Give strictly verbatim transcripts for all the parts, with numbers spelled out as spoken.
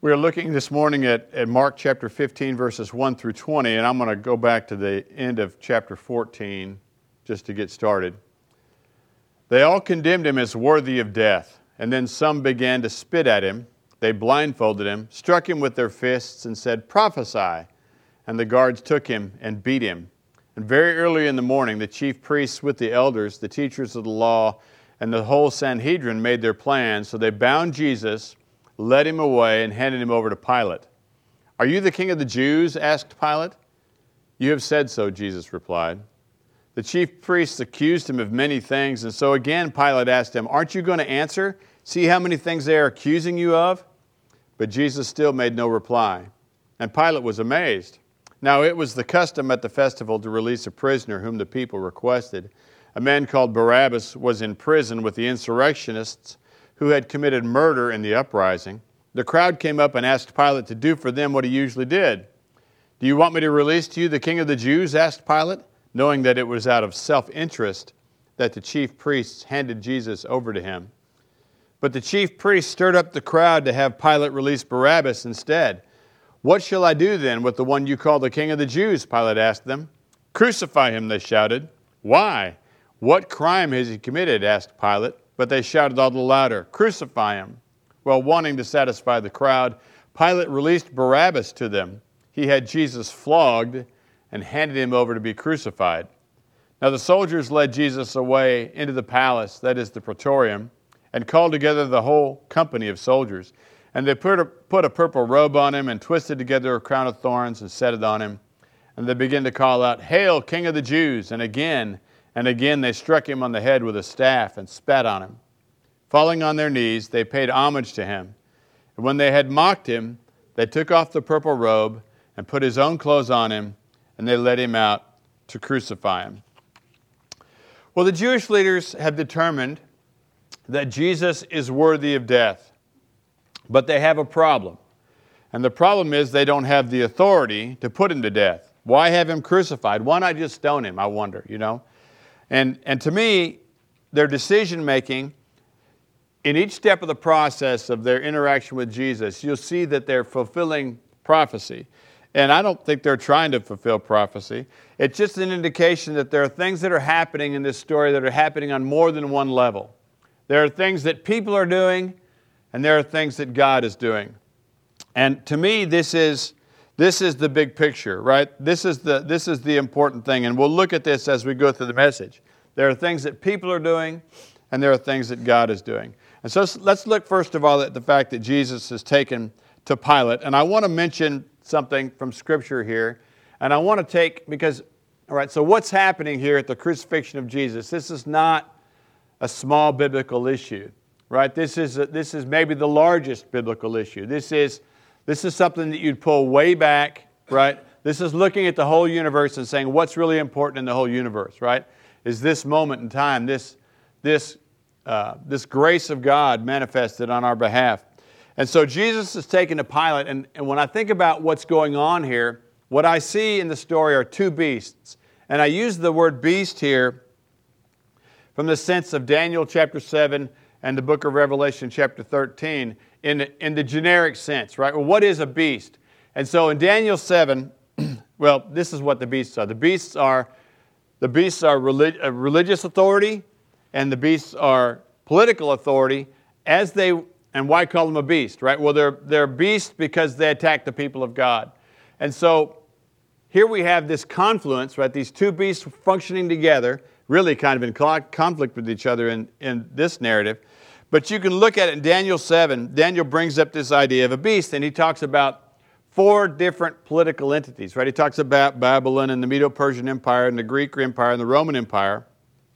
We are looking this morning at, at Mark chapter fifteen, verses one through twenty, and I'm going to go back to the end of chapter fourteen just to get started. They all condemned him as worthy of death, and then some began to spit at him. They blindfolded him, struck him with their fists, and said, "Prophesy." And the guards took him and beat him. And very early in the morning, the chief priests with the elders, the teachers of the law, and the whole Sanhedrin made their plans. So they bound Jesus, led him away, and handed him over to Pilate. "Are you the king of the Jews?" asked Pilate. "You have said so," Jesus replied. The chief priests accused him of many things, and so again Pilate asked him, "Aren't you going to answer? See how many things they are accusing you of?" But Jesus still made no reply, and Pilate was amazed. Now it was the custom at the festival to release a prisoner whom the people requested. A man called Barabbas was in prison with the insurrectionists who had committed murder in the uprising. The crowd came up and asked Pilate to do for them what he usually did. "Do you want me to release to you the king of the Jews?" asked Pilate, knowing that it was out of self-interest that the chief priests handed Jesus over to him. But the chief priests stirred up the crowd to have Pilate release Barabbas instead. "What shall I do then with the one you call the king of the Jews?" Pilate asked them. "Crucify him," they shouted. "Why? What crime has he committed?" asked Pilate. But they shouted all the louder, "Crucify him." Well, wanting to satisfy the crowd, Pilate released Barabbas to them. He had Jesus flogged and handed him over to be crucified. Now the soldiers led Jesus away into the palace, that is the praetorium, and called together the whole company of soldiers. And they put a, put a purple robe on him and twisted together a crown of thorns and set it on him. And they began to call out, "Hail, King of the Jews!" And again and again they struck him on the head with a staff and spat on him. Falling on their knees, they paid homage to him. And when they had mocked him, they took off the purple robe and put his own clothes on him, and they led him out to crucify him. Well, the Jewish leaders have determined that Jesus is worthy of death, but they have a problem. And the problem is they don't have the authority to put him to death. Why have him crucified? Why not just stone him, I wonder, you know? And, and to me, their decision-making in each step of the process of their interaction with Jesus, you'll see that they're fulfilling prophecy. And I don't think they're trying to fulfill prophecy. It's just an indication that there are things that are happening in this story that are happening on more than one level. There are things that people are doing, and there are things that God is doing. And to me, this is this is the big picture, right? This is the this is the important thing, and we'll look at this as we go through the message. There are things that people are doing, and there are things that God is doing. And so let's look first of all at the fact that Jesus is taken to Pilate. And I want to mention something from Scripture here, and I want to take, because, all right, so what's happening here at the crucifixion of Jesus? This is not a small biblical issue, right? This is a, this is maybe the largest biblical issue. This is this is something that you'd pull way back, right? This is looking at the whole universe and saying what's really important in the whole universe, right? Is this moment in time, this this uh, this grace of God manifested on our behalf. And so Jesus is taken to Pilate, and, and when I think about what's going on here, what I see in the story are two beasts. And I use the word beast here from the sense of Daniel chapter seven and the book of Revelation chapter thirteen in, in the generic sense, right? Well, what is a beast? And so in Daniel seven, well, this is what the beasts are. The beasts are, the beasts are relig- uh, religious authority, and the beasts are political authority as they... And why call them a beast, right? Well, they're, they're beasts because they attack the people of God. And so here we have this confluence, right? These two beasts functioning together, really kind of in conflict with each other in, in this narrative. But you can look at it in Daniel seven. Daniel brings up this idea of a beast, and he talks about four different political entities, right? He talks about Babylon and the Medo-Persian Empire and the Greek Empire and the Roman Empire.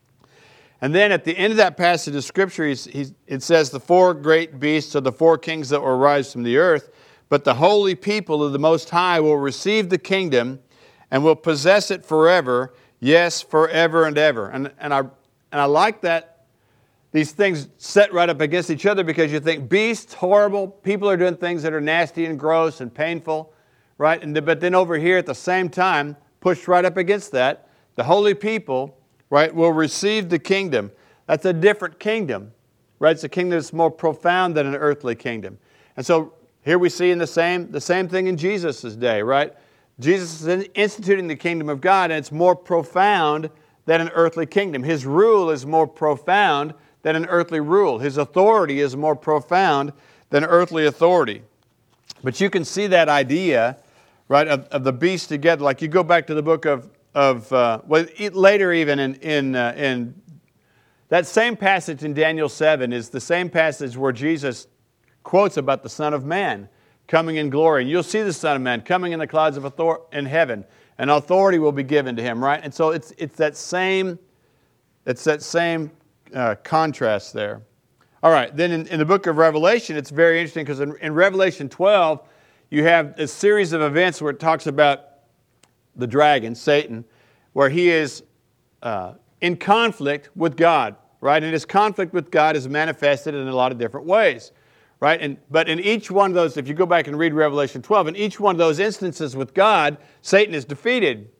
And then at the end of that passage of Scripture, he's, he's, it says, "The four great beasts are the four kings that will arise from the earth, but the holy people of the Most High will receive the kingdom and will possess it forever, yes, forever and ever." And, and, I, and I like that these things set right up against each other, because you think beasts, horrible, people are doing things that are nasty and gross and painful, right? And, but then over here at the same time, pushed right up against that, the holy people, right, will receive the kingdom. That's a different kingdom, right? It's a kingdom that's more profound than an earthly kingdom. And so here we see in the same, the same thing in Jesus' day, right? Jesus is instituting the kingdom of God, and it's more profound than an earthly kingdom. His rule is more profound than an earthly rule. His authority is more profound than earthly authority. But you can see that idea, right, of, of the beast together. Like you go back to the book of, of uh, well, later even in, in, uh, in that same passage in Daniel seven is the same passage where Jesus quotes about the Son of Man coming in glory. And you'll see the Son of Man coming in the clouds of authority in heaven, and authority will be given to him, right? And so it's it's that same it's that same uh, contrast there. All right, then in, in the book of Revelation, it's very interesting because in, in Revelation twelve, you have a series of events where it talks about the dragon, Satan, where he is uh, in conflict with God, right? And his conflict with God is manifested in a lot of different ways, right? And but in each one of those, if you go back and read Revelation twelve, in each one of those instances with God, Satan is defeated.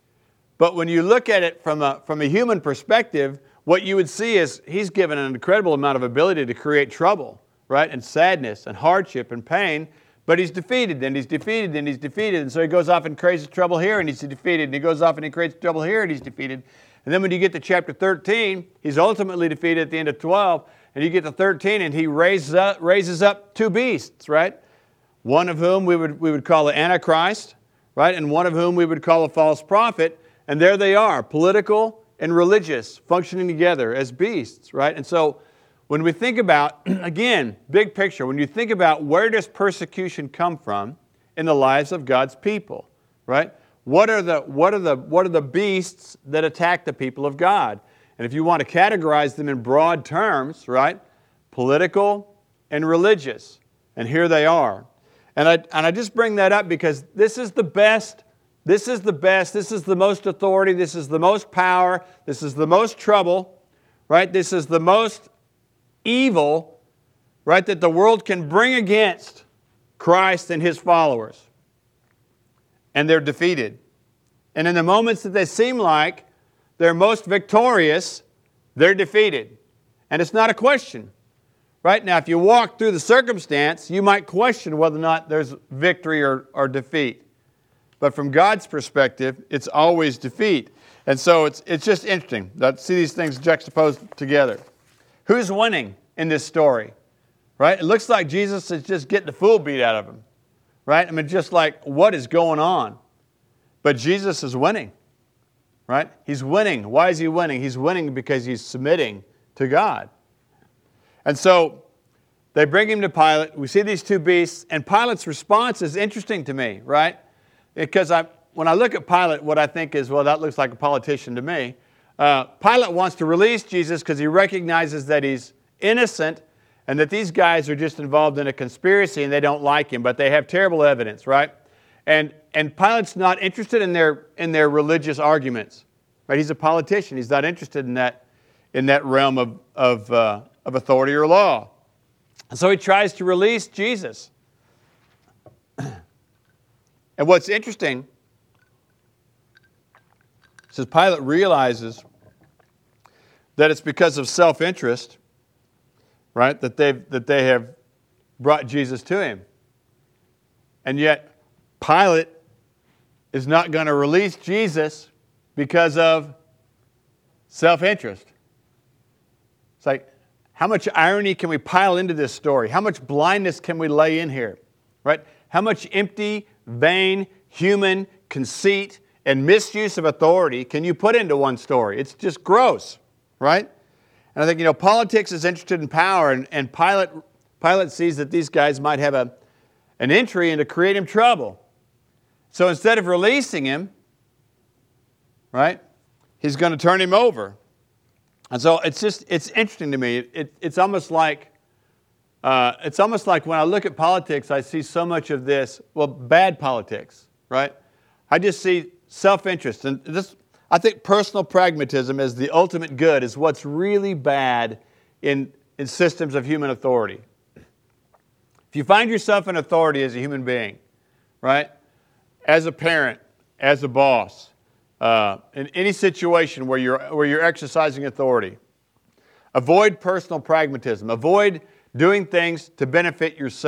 But when you look at it from a from a human perspective, what you would see is he's given an incredible amount of ability to create trouble, right? And sadness and hardship and pain, but he's defeated, and he's defeated, and he's defeated. And so he goes off and creates trouble here, and he's defeated. And he goes off and he creates trouble here, and he's defeated. And then when you get to chapter thirteen, he's ultimately defeated at the end of twelve. And you get to thirteen, and he raises up, raises up two beasts, right? One of whom we would, we would call the Antichrist, right? And one of whom we would call a false prophet. And there they are, political and religious, functioning together as beasts, right? And so when we think about, again, big picture, when you think about where does persecution come from in the lives of God's people, right? What are the, what are the, what are the beasts that attack the people of God? And if you want to categorize them in broad terms, right? Political and religious. And here they are. And I, and I just bring that up because this is the best, this is the best, this is the most authority, this is the most power, this is the most trouble, right? This is the most evil, right, that the world can bring against Christ and His followers. And they're defeated. And in the moments that they seem like they're most victorious, they're defeated. And it's not a question. Right now, if you walk through the circumstance, you might question whether or not there's victory or, or defeat. But from God's perspective, it's always defeat. And so it's, it's just interesting to see these things juxtaposed together. Who's winning in this story? Right? It looks like Jesus is just getting the fool beat out of him. Right? I mean, just like, what is going on? But Jesus is winning. Right? He's winning. Why is he winning? He's winning because he's submitting to God. And so they bring him to Pilate. We see these two beasts, and Pilate's response is interesting to me, right? Because I, when I look at Pilate, what I think is, well, that looks like a politician to me. Uh, Pilate wants to release Jesus because he recognizes that he's innocent and that these guys are just involved in a conspiracy and they don't like him, but they have terrible evidence, right? And and Pilate's not interested in their in their religious arguments, right? He's a politician. He's not interested in that in that realm of of uh, of authority or law. And so he tries to release Jesus. And what's interesting, says Pilate realizes that it's because of self-interest, right, that they that they have brought Jesus to him. And yet Pilate is not going to release Jesus because of self-interest. It's like, how much irony can we pile into this story? How much blindness can we lay in here? Right? How much empty, vain, human conceit and misuse of authority can you put into one story? It's just gross, right? And I think, you know, politics is interested in power, and, and Pilate, Pilate sees that these guys might have a, an entry into creating trouble. So instead of releasing him, right, he's going to turn him over. And so it's just, it's interesting to me. It, it, it's almost like, uh, it's almost like when I look at politics, I see so much of this, well, bad politics, right? I just see self-interest. And this, I think personal pragmatism as the ultimate good is what's really bad in, in systems of human authority. If you find yourself in authority as a human being, right, as a parent, as a boss, Uh, in any situation where you're, where you're exercising authority, avoid personal pragmatism. Avoid doing things to benefit yourself.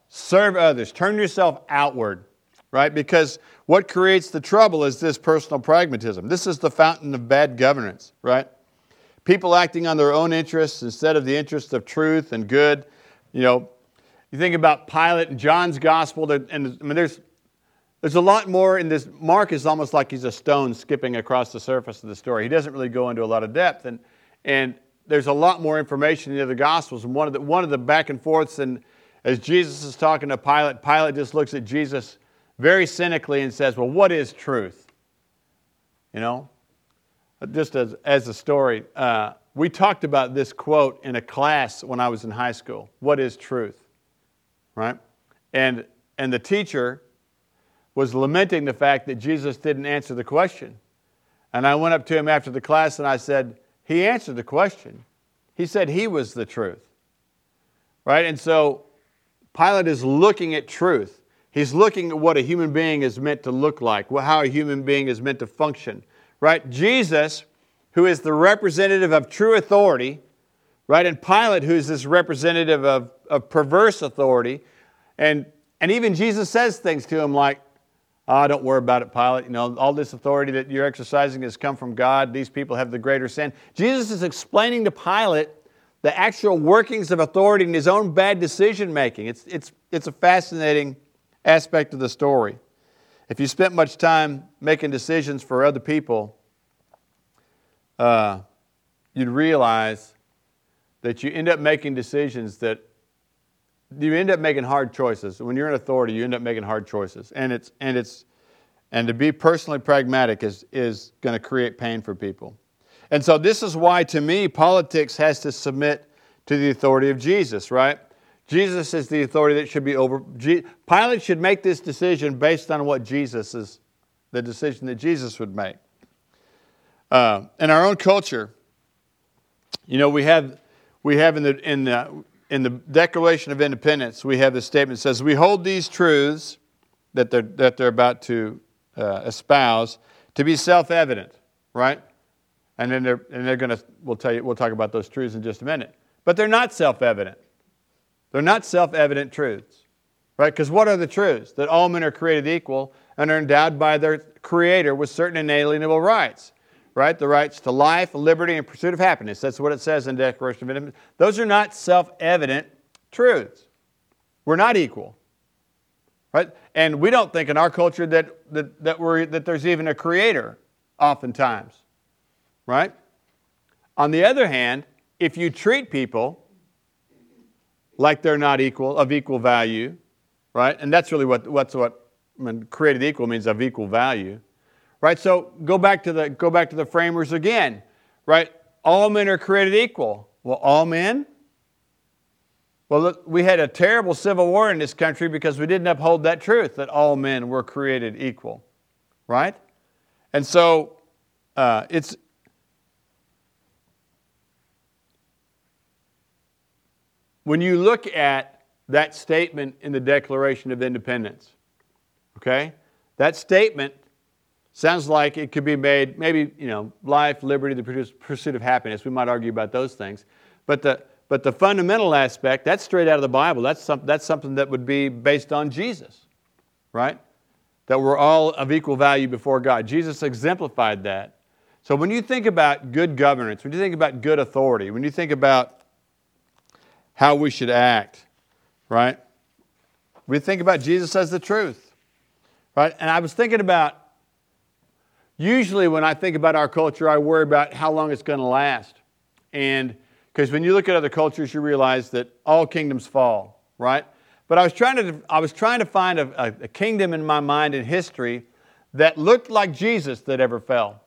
Serve others. Turn yourself outward, right? Because what creates the trouble is this personal pragmatism. This is the fountain of bad governance, right? People acting on their own interests instead of the interests of truth and good. You know, you think about Pilate and John's gospel, and I mean, there's there's a lot more in this. Mark is almost like he's a stone skipping across the surface of the story. He doesn't really go into a lot of depth, and and there's a lot more information in the other gospels. And one of the one of the back and forths, and as Jesus is talking to Pilate, Pilate just looks at Jesus very cynically and says, "Well, what is truth?" You know. Just as, as a story, uh, we talked about this quote in a class when I was in high school. What is truth? Right? And, and the teacher was lamenting the fact that Jesus didn't answer the question. And I went up to him after the class and I said, he answered the question. He said he was the truth. Right? And so Pilate is looking at truth. He's looking at what a human being is meant to look like, how a human being is meant to function. Right? Jesus, who is the representative of true authority, right? And Pilate, who is this representative of, of perverse authority. And, and even Jesus says things to him like, oh, don't worry about it, Pilate. You know, all this authority that you're exercising has come from God. These people have the greater sin. Jesus is explaining to Pilate the actual workings of authority and his own bad decision making. It's, it's, it's a fascinating aspect of the story. If you spent much time making decisions for other people, uh, you'd realize that you end up making decisions that you end up making hard choices. When you're in authority, you end up making hard choices, and it's and it's and to be personally pragmatic is is going to create pain for people. And so this is why, to me, politics has to submit to the authority of Jesus, right? Jesus is the authority that should be over. Pilate should make this decision based on what Jesus is, the decision that Jesus would make. Uh, in our own culture, you know, we have we have in the in the in the Declaration of Independence, we have this statement that says, "We hold these truths that they're that they're about to uh, espouse to be self-evident," right? And then they're and they're going to we'll tell you we'll talk about those truths in just a minute, but they're not self-evident. They're not self-evident truths, right? Because what are the truths? That all men are created equal and are endowed by their Creator with certain inalienable rights, right? The rights to life, liberty, and pursuit of happiness. That's what it says in the Declaration of Independence. Those are not self-evident truths. We're not equal, right? And we don't think in our culture that that that, we're, that there's even a Creator, oftentimes, right? On the other hand, if you treat people like they're not equal, of equal value, right? And that's really what what's what I mean, created equal means, of equal value, right? So go back to the go back to the framers again, right? All men are created equal. Well, all men? Well, look, we had a terrible civil war in this country because we didn't uphold that truth that all men were created equal, right? And so uh, it's when you look at that statement in the Declaration of Independence, okay, that statement sounds like it could be made, maybe, you know, life, liberty, the pursuit of happiness. We might argue about those things. But the, but the fundamental aspect, that's straight out of the Bible. That's, some, that's something that would be based on Jesus, right? That we're all of equal value before God. Jesus exemplified that. So when you think about good governance, when you think about good authority, when you think about how we should act, right? We think about Jesus as the truth, right? And I was thinking about, usually when I think about our culture, I worry about how long it's going to last. And because when you look at other cultures, you realize that all kingdoms fall, right? But I was trying to, I was trying to find a, a kingdom in my mind in history that looked like Jesus that ever fell.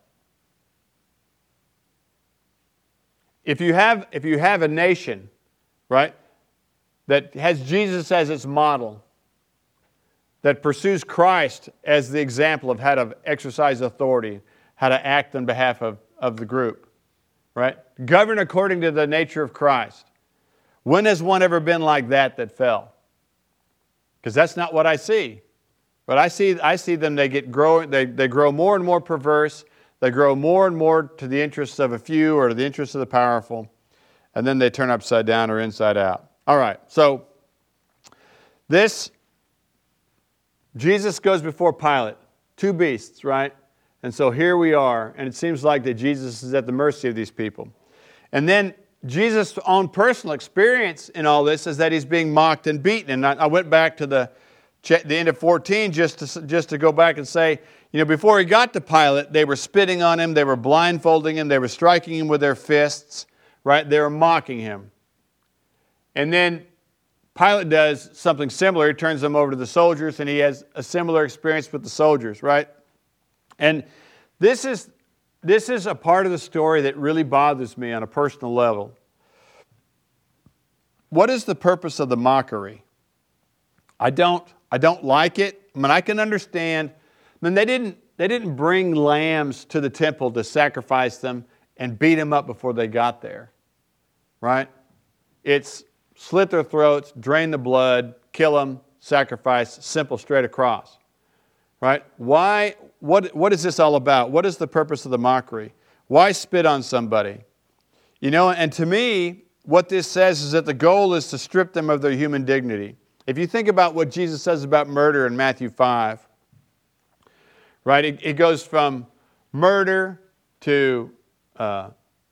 If you have, if you have a nation, right, that has Jesus as its model, that pursues Christ as the example of how to exercise authority, how to act on behalf of, of the group, right? Govern according to the nature of Christ. When has one ever been like that that fell? Because that's not what I see. But I see, I see them, they get growing, they, they grow more and more perverse. They grow more and more to the interests of a few or to the interests of the powerful. And then they turn upside down or inside out. All right, so This, Jesus goes before Pilate, two beasts, right? And so here we are, and it seems like that Jesus is at the mercy of these people. And then Jesus' own personal experience in all this is that he's being mocked and beaten. And I, I went back to the, the end of fourteen just to, just to go back and say, you know, before he got to Pilate, they were spitting on him, they were blindfolding him, they were striking him with their fists, right? They were mocking him. And then Pilate does something similar. He turns them over to the soldiers, and he has a similar experience with the soldiers, right? And this is, this is a part of the story that really bothers me on a personal level. What is the purpose of the mockery? I don't, I don't like it. I mean, I can understand. I mean, they didn't, they didn't bring lambs to the temple to sacrifice them and beat them up before they got there, right? It's slit their throats, drain the blood, kill them, sacrifice, simple, straight across, right? Why? What, what is this all about? What is the purpose of the mockery? Why spit on somebody? You know, and to me, what this says is that the goal is to strip them of their human dignity. If you think about what Jesus says about murder in Matthew five, right? It, it goes from murder to uh,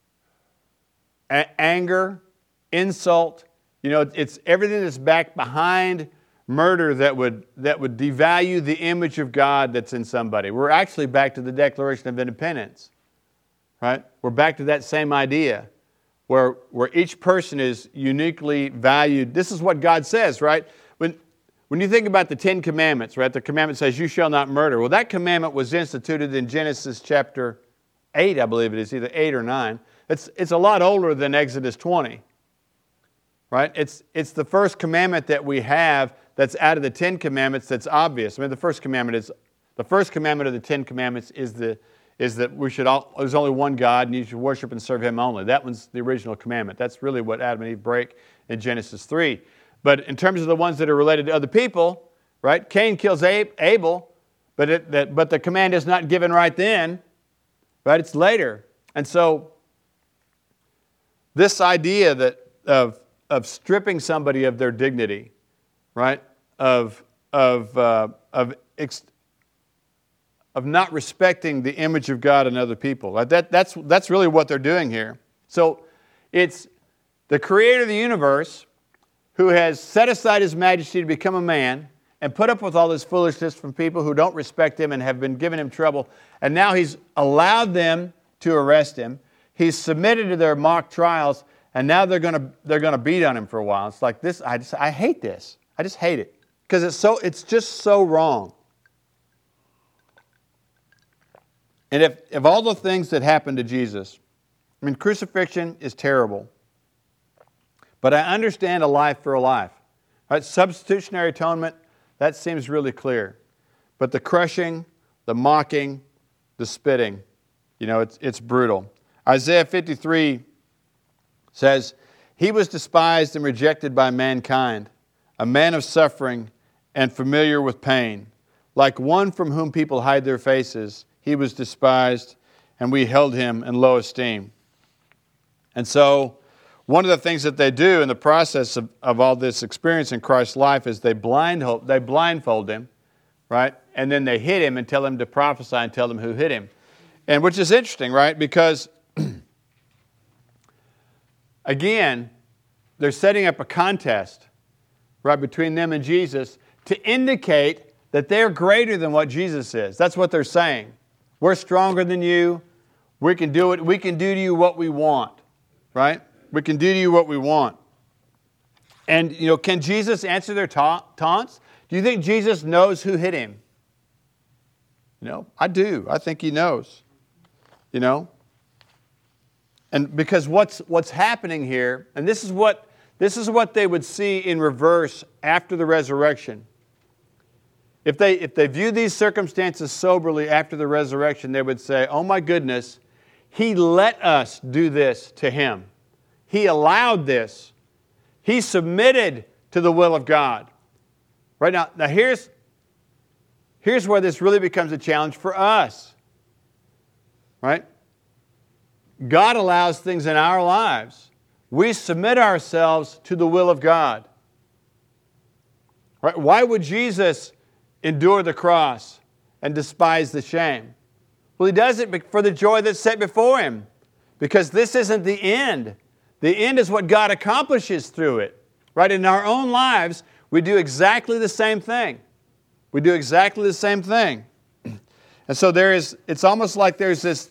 a- anger, insult. You know, it's everything that's back behind murder that would that would devalue the image of God that's in somebody. We're actually back to the Declaration of Independence, right? We're back to that same idea where, where each person is uniquely valued. This is what God says, right? When, when you think about the Ten Commandments, right? The commandment says, you shall not murder. Well, that commandment was instituted in Genesis chapter eight, I believe it is, either eight or nine. It's, it's a lot older than Exodus twenty, right? It's, it's the first commandment that we have that's out of the Ten Commandments that's obvious. I mean, the first commandment is, the first commandment of the Ten Commandments is, the, is that we should all, there's only one God and you should worship and serve Him only. That one's the original commandment. That's really what Adam and Eve break in Genesis three. But in terms of the ones that are related to other people, right? Cain kills Abel, but, it, that, but the command is not given right then, right? It's later. And so this idea that of, of stripping somebody of their dignity, right? Of, of, uh, of, ex- of not respecting the image of God in other people. Right? That, that's, that's really what they're doing here. So it's the creator of the universe who has set aside His majesty to become a man and put up with all this foolishness from people who don't respect Him and have been giving Him trouble. And now He's allowed them to arrest Him. He's submitted to their mock trials, and now they're going to they're going to beat on Him for a while. It's like this. I just I hate this. I just hate it because it's so it's just so wrong. And if if all the things that happened to Jesus, I mean, crucifixion is terrible. But I understand a life for a life. Right? Substitutionary atonement, that seems really clear. But the crushing, the mocking, the spitting, you know, it's it's brutal. Isaiah fifty-three says, He was despised and rejected by mankind, a man of suffering and familiar with pain. Like one from whom people hide their faces, He was despised, and we held Him in low esteem. And so, one of the things that they do in the process of, of all this experience in Christ's life is they blindfold, they blindfold Him, right? And then they hit Him and tell Him to prophesy and tell them who hit Him. And which is interesting, right? Because again, they're setting up a contest, right, between them and Jesus to indicate that they're greater than what Jesus is. That's what they're saying. We're stronger than you. We can do it. We can do to you what we want, right? We can do to you what we want. And, you know, can Jesus answer their ta- taunts? Do you think Jesus knows who hit Him? You know, I do. I think He knows. You know? And because what's what's happening here, and this is what this is what they would see in reverse after the resurrection. If they if they view these circumstances soberly after the resurrection, they would say, "Oh my goodness, He let us do this to Him. He allowed this. He submitted to the will of God." Right now, now here's here's where this really becomes a challenge for us. Right? God allows things in our lives. We submit ourselves to the will of God. Right? Why would Jesus endure the cross and despise the shame? Well, He does it for the joy that's set before Him. Because this isn't the end. The end is what God accomplishes through it. Right? In our own lives, we do exactly the same thing. We do exactly the same thing. And so there is, it's almost like there's this,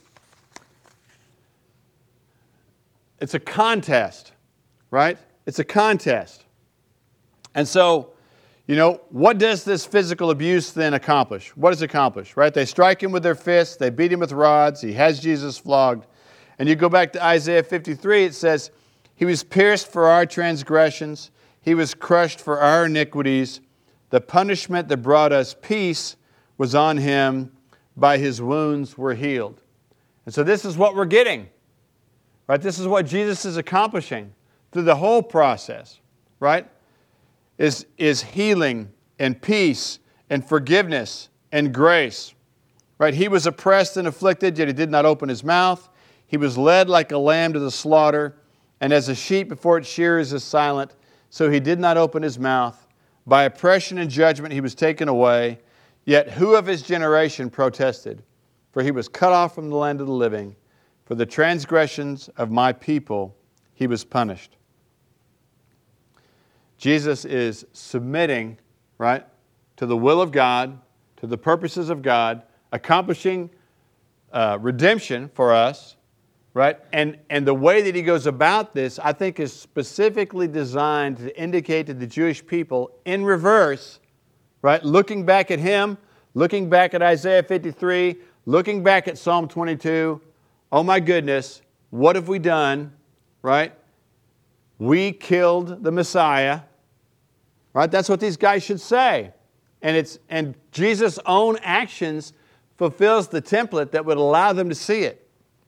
it's a contest, right? It's a contest. And so, you know, what does this physical abuse then accomplish? What does it accomplish, right? They strike Him with their fists, they beat Him with rods, He has Jesus flogged. And you go back to Isaiah fifty-three, it says, He was pierced for our transgressions, He was crushed for our iniquities. The punishment that brought us peace was on Him. By His wounds we're healed. And so this is what we're getting. Right? This is what Jesus is accomplishing through the whole process. Right? Is, is healing and peace and forgiveness and grace. Right? He was oppressed and afflicted, yet He did not open His mouth. He was led like a lamb to the slaughter, and as a sheep before its shearers is silent, so He did not open His mouth. By oppression and judgment He was taken away. Yet who of His generation protested? For He was cut off from the land of the living. For the transgressions of my people He was punished. Jesus is submitting, right, to the will of God, to the purposes of God, accomplishing uh, redemption for us, right? And, and the way that He goes about this, I think, is specifically designed to indicate to the Jewish people in reverse, right? Looking back at Him, looking back at Isaiah fifty-three, looking back at Psalm twenty-two, oh my goodness, what have we done, right? We killed the Messiah, right? That's what these guys should say. And it's and Jesus' own actions fulfills the template that would allow them to see it.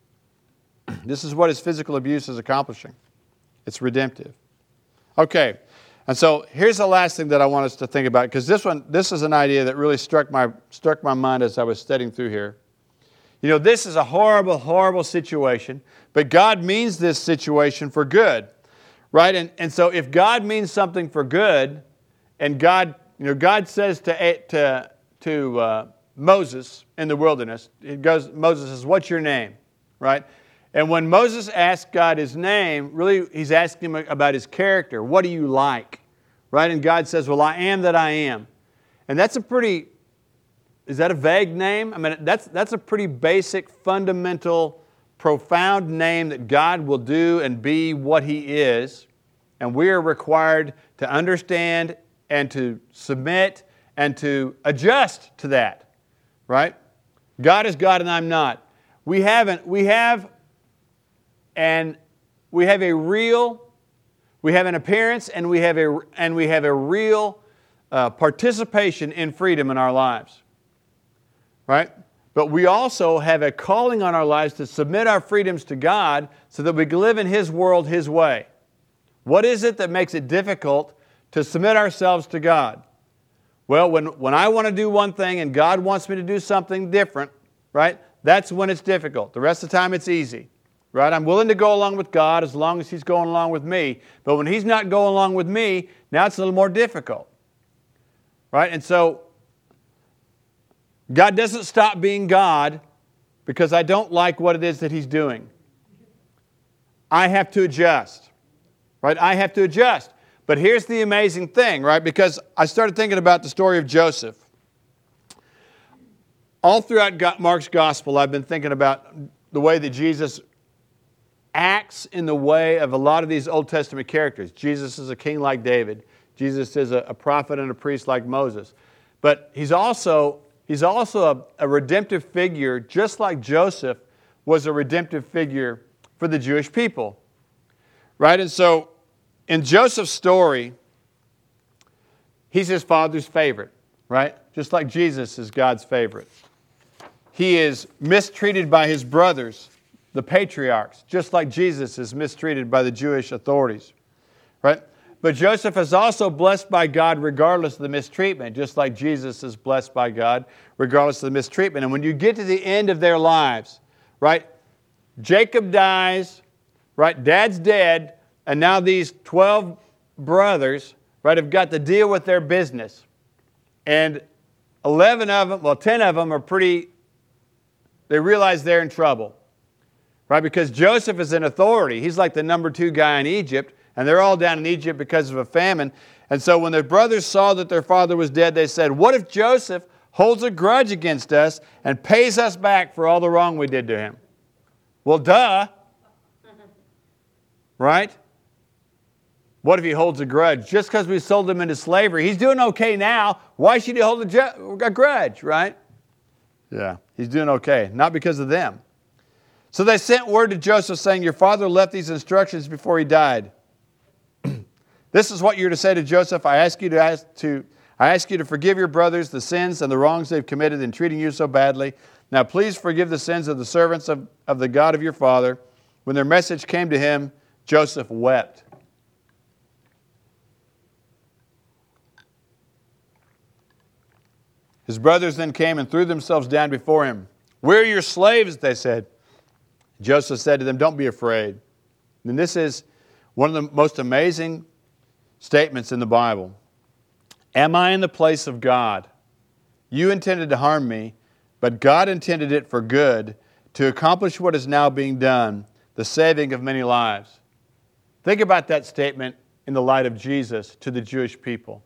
This is what His physical abuse is accomplishing. It's redemptive. Okay, and so here's the last thing that I want us to think about, because this one, this is an idea that really struck my struck my mind as I was studying through here. You know, this is a horrible, horrible situation, but God means this situation for good, right? And and so if God means something for good, and God, you know, God says to to to uh, Moses in the wilderness, it goes, Moses says, "What's your name?" Right? And when Moses asked God his name, really he's asking him about his character. What do you like? Right? And God says, well, I am that I am. And that's a pretty, is that a vague name? I mean, that's, that's a pretty basic, fundamental, profound name that God will do and be what He is. And we are required to understand and to submit and to adjust to that. Right? God is God and I'm not. We haven't, we have And we have a real, we have an appearance, and we have a and we have a real uh, participation in freedom in our lives, right? But we also have a calling on our lives to submit our freedoms to God, so that we can live in His world His way. What is it that makes it difficult to submit ourselves to God? Well, when when I want to do one thing and God wants me to do something different, right? That's when it's difficult. The rest of the time, it's easy. Right? I'm willing to go along with God as long as He's going along with me. But when He's not going along with me, now it's a little more difficult. Right? And so, God doesn't stop being God because I don't like what it is that He's doing. I have to adjust. Right? I have to adjust. But here's the amazing thing, right? Because I started thinking about the story of Joseph. All throughout Mark's Gospel, I've been thinking about the way that Jesus acts in the way of a lot of these Old Testament characters. Jesus is a king like David. Jesus is a, a prophet and a priest like Moses. But he's also, he's also a, a redemptive figure, just like Joseph was a redemptive figure for the Jewish people. Right? And so, in Joseph's story, he's his father's favorite. Right? Just like Jesus is God's favorite. He is mistreated by his brothers, the patriarchs, just like Jesus is mistreated by the Jewish authorities, right? But Joseph is also blessed by God regardless of the mistreatment, just like Jesus is blessed by God regardless of the mistreatment. And when you get to the end of their lives, right? Jacob dies, right? Dad's dead, and now these twelve brothers right, have got to deal with their business. And eleven of them, well, ten of them are pretty, they realize they're in trouble, right? Because Joseph is in authority. He's like the number two guy in Egypt, and they're all down in Egypt because of a famine. And so when their brothers saw that their father was dead, they said, what if Joseph holds a grudge against us and pays us back for all the wrong we did to him? Well, duh. Right? What if he holds a grudge? Just because we sold him into slavery, he's doing okay now. Why should he hold a, ju- a grudge, right? Yeah, he's doing okay, not because of them. So they sent word to Joseph saying, your father left these instructions before he died. This is what you're to say to Joseph. I ask you to ask to I ask you to forgive your brothers the sins and the wrongs they've committed in treating you so badly. Now please forgive the sins of the servants of, of the God of your father. When their message came to him, Joseph wept. His brothers then came and threw themselves down before him. We're your slaves, they said. Joseph said to them, don't be afraid. And this is one of the most amazing statements in the Bible. Am I in the place of God? You intended to harm me, but God intended it for good, to accomplish what is now being done, the saving of many lives. Think about that statement in the light of Jesus to the Jewish people.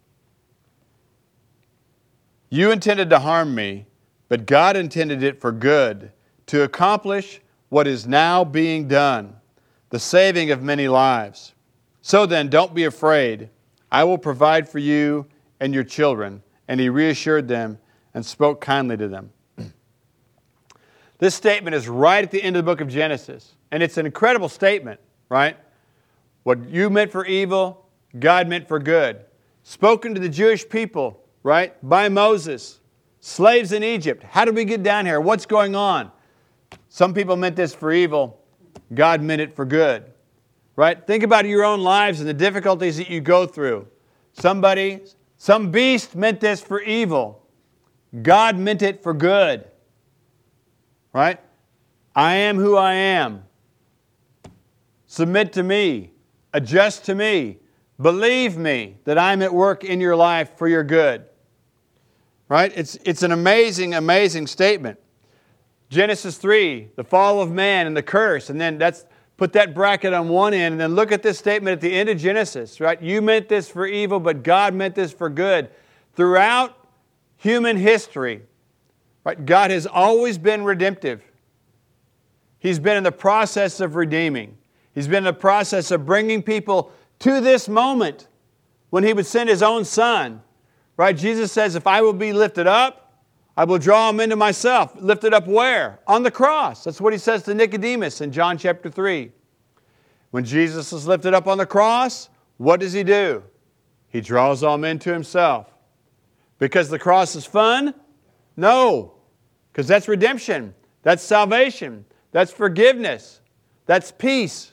You intended to harm me, but God intended it for good, to accomplish what is now being done, the saving of many lives. So then, don't be afraid. I will provide for you and your children. And he reassured them and spoke kindly to them. This statement is right at the end of the book of Genesis. And it's an incredible statement, right? What you meant for evil, God meant for good. Spoken to the Jewish people, right? By Moses. Slaves in Egypt. How did we get down here? What's going on? Some people meant this for evil. God meant it for good. Right? Think about your own lives and the difficulties that you go through. Somebody, some beast meant this for evil. God meant it for good. Right? I am who I am. Submit to me. Adjust to me. Believe me that I'm at work in your life for your good. Right? It's, it's an amazing, amazing statement. Genesis three, the fall of man and the curse. And then that's put that bracket on one end, and then look at this statement at the end of Genesis, right? You meant this for evil, but God meant this for good. Throughout human history, right, God has always been redemptive. He's been in the process of redeeming. He's been in the process of bringing people to this moment when He would send His own Son, right? Jesus says, if I will be lifted up, I will draw them into myself. Lifted up where? On the cross. That's what He says to Nicodemus in John chapter three. When Jesus is lifted up on the cross, what does He do? He draws them into Himself. Because the cross is fun? No. Because that's redemption. That's salvation. That's forgiveness. That's peace.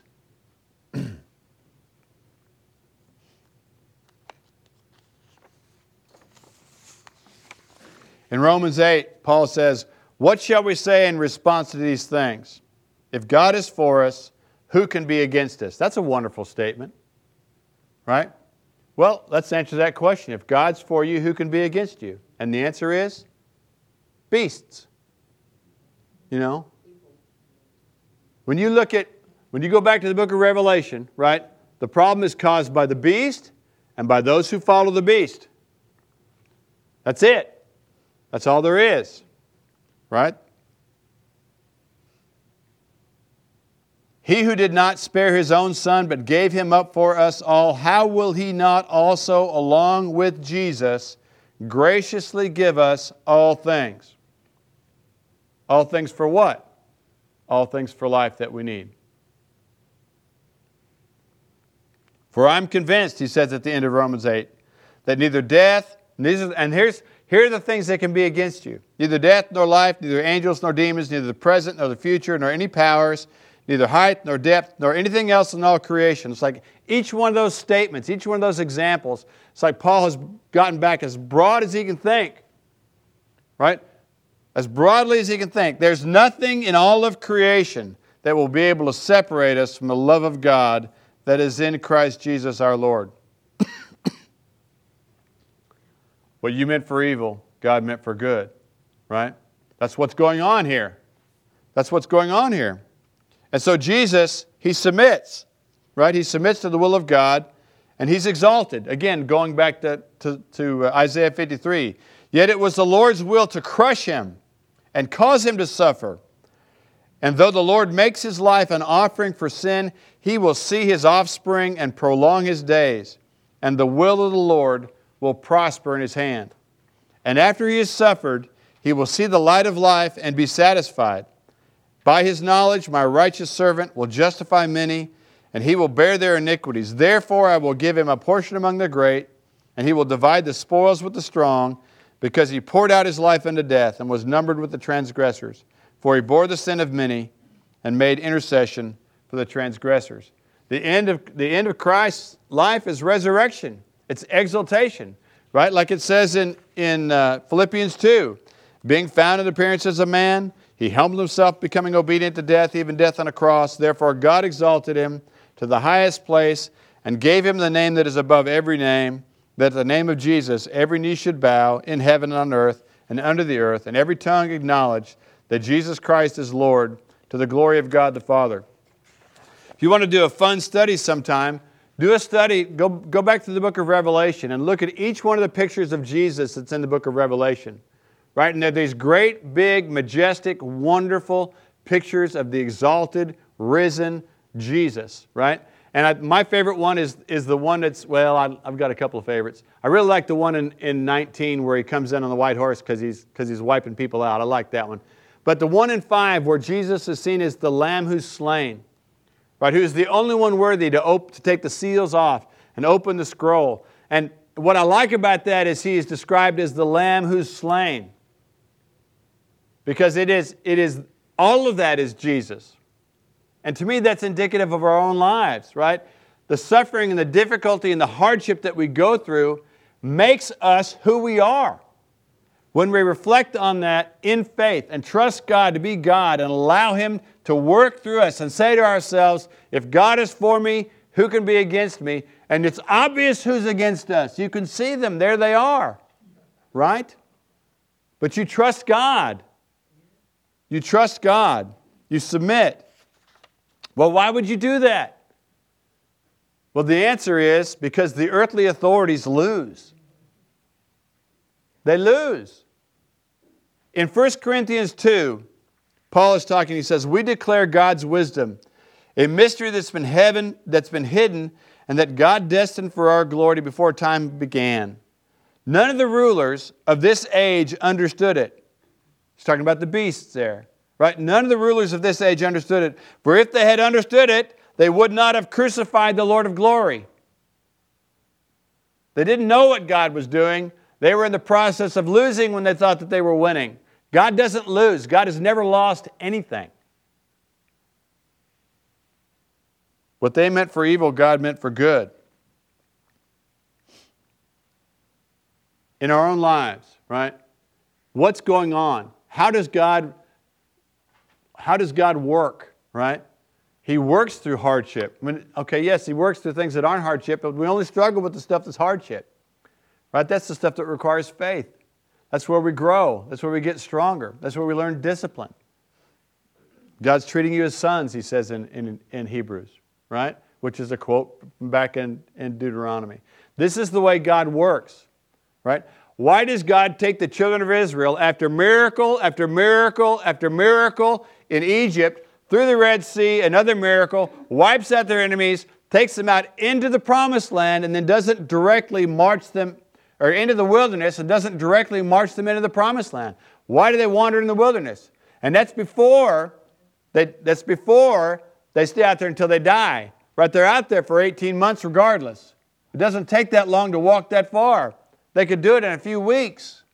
In Romans eight, Paul says, what shall we say in response to these things? If God is for us, who can be against us? That's a wonderful statement, right? Well, let's answer that question. If God's for you, who can be against you? And the answer is beasts. You know? When you look at, when you go back to the book of Revelation, right? The problem is caused by the beast and by those who follow the beast. That's it. That's all there is, right? He who did not spare His own Son, but gave Him up for us all, how will He not also, along with Jesus, graciously give us all things? All things for what? All things for life that we need. For I'm convinced, he says at the end of Romans eight, that neither death, neither, and here's, here are the things that can be against you. Neither death nor life, neither angels nor demons, neither the present nor the future, nor any powers, neither height nor depth, nor anything else in all creation. It's like each one of those statements, each one of those examples, it's like Paul has gotten back as broad as he can think. Right? As broadly as he can think. There's nothing in all of creation that will be able to separate us from the love of God that is in Christ Jesus our Lord. What you meant for evil, God meant for good, right? That's what's going on here. That's what's going on here. And so Jesus, He submits, right? He submits to the will of God, and He's exalted. Again, going back to, to, to Isaiah fifty-three. Yet it was the Lord's will to crush Him and cause Him to suffer. And though the Lord makes His life an offering for sin, He will see His offspring and prolong His days. And the will of the Lord will prosper in His hand. And after He has suffered, He will see the light of life and be satisfied. By His knowledge, my righteous servant will justify many, and he will bear their iniquities. Therefore, I will give him a portion among the great, and he will divide the spoils with the strong, because he poured out his life unto death and was numbered with the transgressors. For he bore the sin of many and made intercession for the transgressors. The end of, the end of Christ's life is resurrection. It's exaltation, right? Like it says in, in uh, Philippians two, being found in appearance as a man, He humbled Himself, becoming obedient to death, even death on a cross. Therefore God exalted Him to the highest place and gave Him the name that is above every name, that at the name of Jesus every knee should bow in heaven and on earth and under the earth, and every tongue acknowledge that Jesus Christ is Lord, to the glory of God the Father. If you want to do a fun study sometime, do a study, go, go back to the book of Revelation and look at each one of the pictures of Jesus that's in the book of Revelation. Right? And there are these great, big, majestic, wonderful pictures of the exalted, risen Jesus. Right? And I, my favorite one is, is the one that's, well, I, I've got a couple of favorites. I really like the one in, in nineteen where He comes in on the white horse because he's, because he's wiping people out. I like that one. But the one in five where Jesus is seen as the Lamb who's slain, right? Who's the only one worthy to, op- to take the seals off and open the scroll. And what I like about that is He is described as the Lamb who's slain. Because it is, it is, all of that is Jesus. And to me, that's indicative of our own lives, right? The suffering and the difficulty and the hardship that we go through makes us who we are. When we reflect on that in faith and trust God to be God and allow Him to work through us and say to ourselves, if God is for me, who can be against me? And it's obvious who's against us. You can see them. There they are, right? But you trust God. You trust God. You submit. Well, why would you do that? Well, the answer is because the earthly authorities lose. They lose. In First Corinthians two, Paul is talking, he says, we declare God's wisdom, a mystery that's been heaven, that's been hidden, and that God destined for our glory before time began. None of the rulers of this age understood it. He's talking about the beasts there, right? None of the rulers of this age understood it. For if they had understood it, they would not have crucified the Lord of glory. They didn't know what God was doing. They were in the process of losing when they thought that they were winning. God doesn't lose. God has never lost anything. What they meant for evil, God meant for good. In our own lives, right? What's going on? How does God, how does God work, right? He works through hardship. I mean, okay, yes, He works through things that aren't hardship, but we only struggle with the stuff that's hardship. Right? That's the stuff that requires faith. That's where we grow. That's where we get stronger. That's where we learn discipline. God's treating you as sons, He says in, in, in Hebrews, right? Which is a quote back in, in Deuteronomy. This is the way God works, right? Why does God take the children of Israel after miracle, after miracle, after miracle in Egypt, through the Red Sea, another miracle, wipes out their enemies, takes them out into the promised land, and then doesn't directly march them or into the wilderness and doesn't directly march them into the promised land? Why do they wander in the wilderness? And that's before they, that's before they stay out there until they die. Right? They're out there for eighteen months regardless. It doesn't take that long to walk that far. They could do it in a few weeks.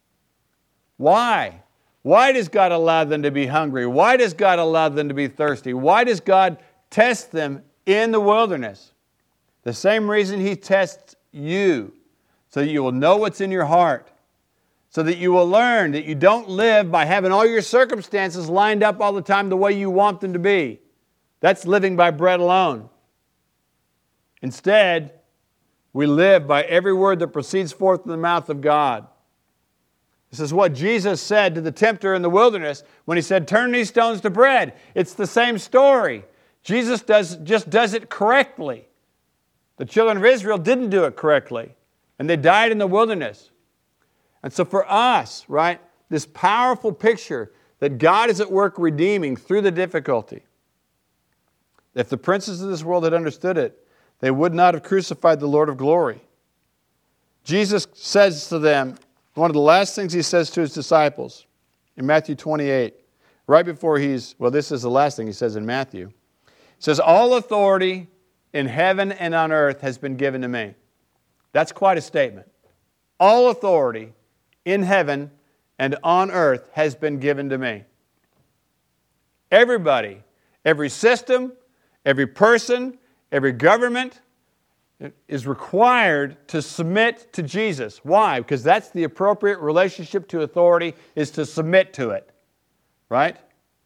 Why? Why does God allow them to be hungry? Why does God allow them to be thirsty? Why does God test them in the wilderness? The same reason He tests you, so that you will know what's in your heart, so that you will learn that you don't live by having all your circumstances lined up all the time the way you want them to be. That's living by bread alone. Instead, We live by every word that proceeds forth from the mouth of God. This is what Jesus said to the tempter in the wilderness when he said, turn these stones to bread. It's the same story. Jesus does, just does it correctly. The children of Israel didn't do it correctly, and they died in the wilderness. And so for us, right, this powerful picture that God is at work redeeming through the difficulty. If the princes of this world had understood it, they would not have crucified the Lord of glory. Jesus says to them, one of the last things he says to his disciples in Matthew twenty-eight, right before he's, well, this is the last thing he says in Matthew. He says, all authority in heaven and on earth has been given to me. That's quite a statement. All authority in heaven and on earth has been given to me. Everybody, every system, every person, every government is required to submit to Jesus. Why? Because that's the appropriate relationship to authority, is to submit to it. Right?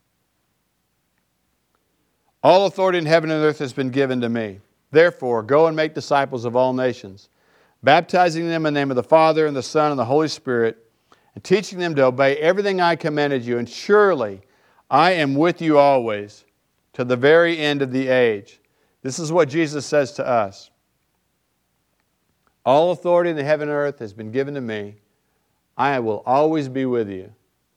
All authority in heaven and earth has been given to me. Therefore, go and make disciples of all nations, baptizing them in the name of the Father and the Son and the Holy Spirit, and teaching them to obey everything I commanded you. And surely I am with you always to the very end of the age. This is what Jesus says to us. All authority in the heaven and earth has been given to me. I will always be with you,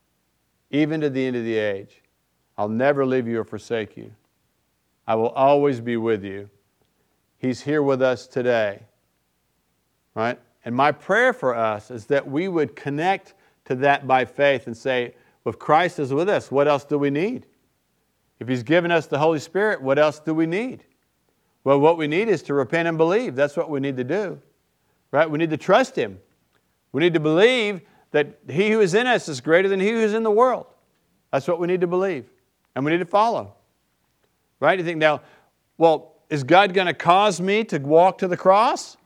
even to the end of the age. I'll never leave you or forsake you. I will always be with you. He's here with us today. Right? And my prayer for us is that we would connect to that by faith and say, well, if Christ is with us, what else do we need? If He's given us the Holy Spirit, what else do we need? Well, what we need is to repent and believe. That's what we need to do. Right? We need to trust Him. We need to believe that He who is in us is greater than He who is in the world. That's what we need to believe. And we need to follow. Right? You think now, well, is God going to cause me to walk to the cross?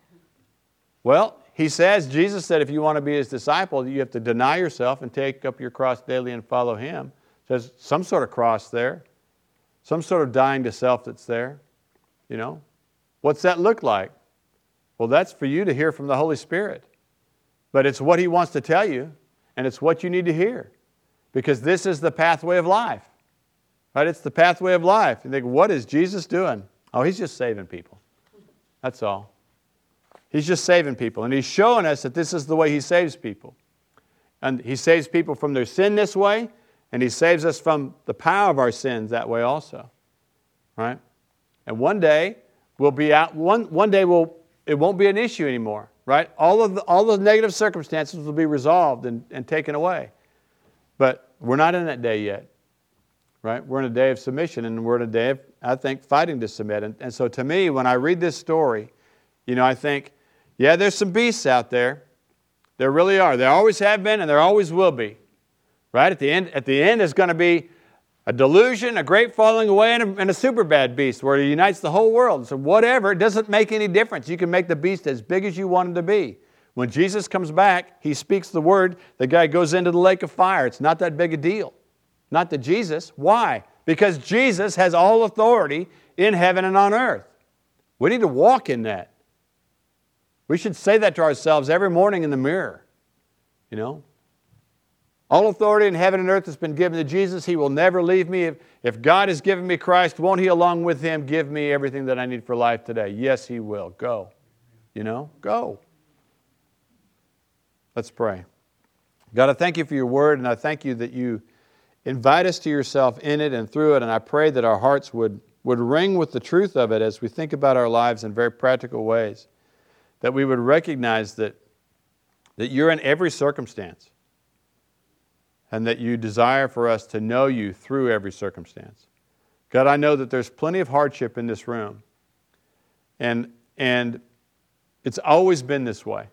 Well, He says, Jesus said, if you want to be His disciple, you have to deny yourself and take up your cross daily and follow Him. There's some sort of cross there. Some sort of dying to self that's there. You know? What's that look like? Well, that's for you to hear from the Holy Spirit. But it's what He wants to tell you, and it's what you need to hear. Because this is the pathway of life. Right? It's the pathway of life. You think, what is Jesus doing? Oh, He's just saving people. That's all. He's just saving people. And He's showing us that this is the way He saves people. And He saves people from their sin this way, and He saves us from the power of our sins that way also. Right? And one day, we'll be out, one, one day we'll, it won't be an issue anymore. Right? All of the, all the negative circumstances will be resolved and, and taken away. But we're not in that day yet. Right? We're in a day of submission, and we're in a day of, I think, fighting to submit. And, and so to me, when I read this story, you know, I think, yeah, there's some beasts out there. There really are. There always have been, and there always will be. Right? At the end, at the end is going to be a delusion, a great falling away, and a, and a super bad beast where it unites the whole world. So whatever, it doesn't make any difference. You can make the beast as big as you want him to be. When Jesus comes back, He speaks the word, the guy goes into the lake of fire. It's not that big a deal. Not to Jesus. Why? Because Jesus has all authority in heaven and on earth. We need to walk in that. We should say that to ourselves every morning in the mirror. You know? All authority in heaven and earth has been given to Jesus. He will never leave me. If, if God has given me Christ, won't He along with Him give me everything that I need for life today? Yes, He will. Go. You know? Go. Let's pray. God, I thank You for Your word, and I thank You that You invite us to Yourself in it and through it, and I pray that our hearts would, would ring with the truth of it as we think about our lives in very practical ways, that we would recognize that, that You're in every circumstance, and that You desire for us to know You through every circumstance. God, I know that there's plenty of hardship in this room, and, and it's always been this way.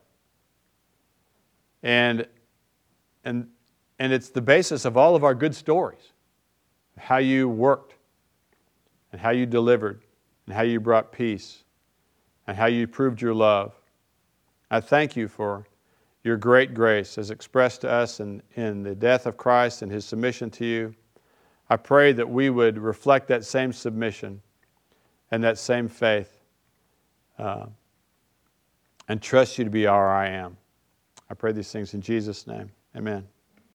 And, and And it's the basis of all of our good stories. How You worked, and how You delivered, and how You brought peace, and how You proved Your love. I thank You for Your great grace as expressed to us in, in the death of Christ and His submission to You. I pray that we would reflect that same submission and that same faith uh, and trust you to be our I am. I pray these things in Jesus' name. Amen.